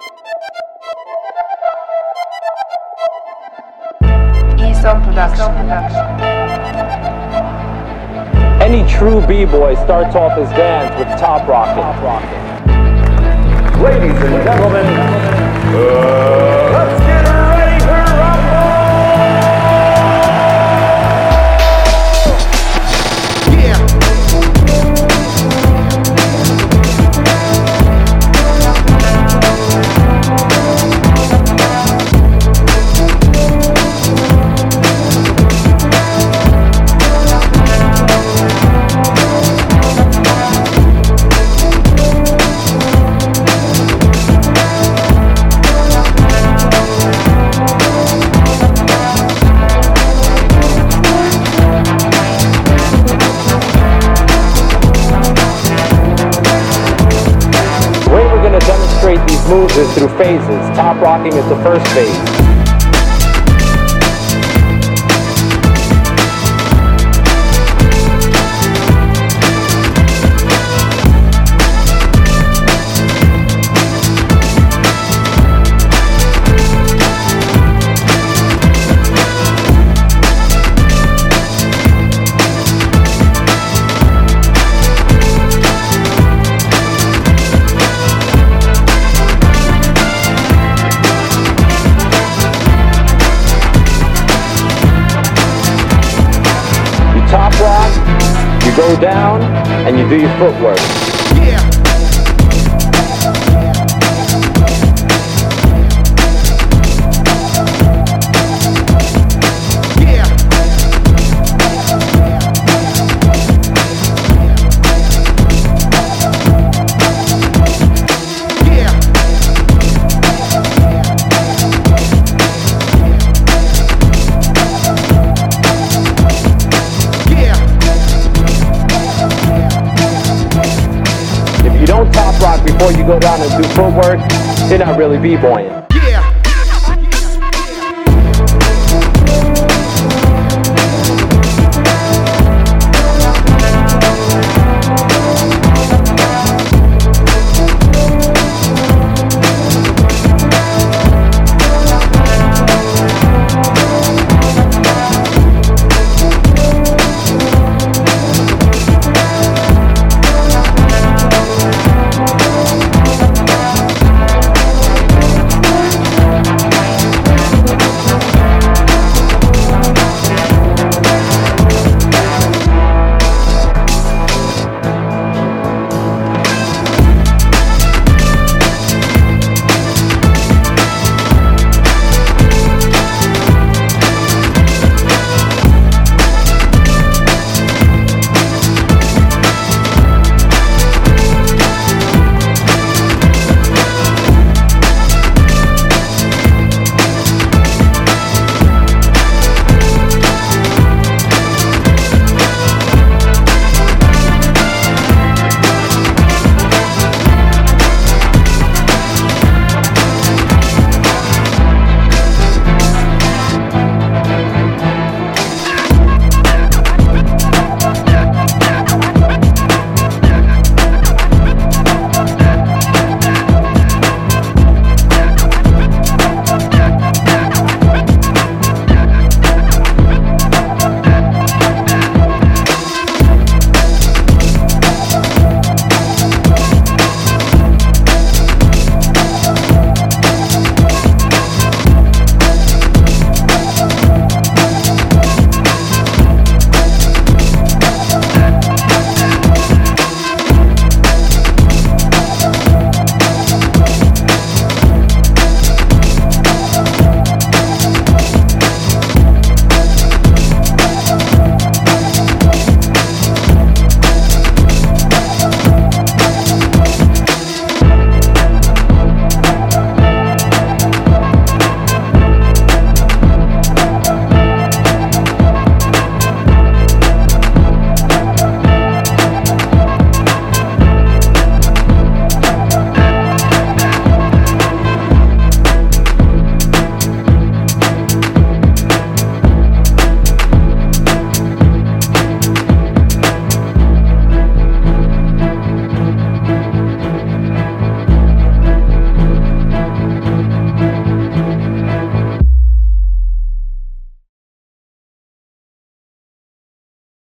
ESOP Production. Any true b-boy starts off his dance with top rocking. Ladies and gentlemen, let's get ready to rumble! Yeah. Demonstrate these moves is through phases. Top rocking is the first phase. Top rock, you go down, and you do your footwork. Yeah. If you don't top rock before you go down and do footwork, you're not really b-boying.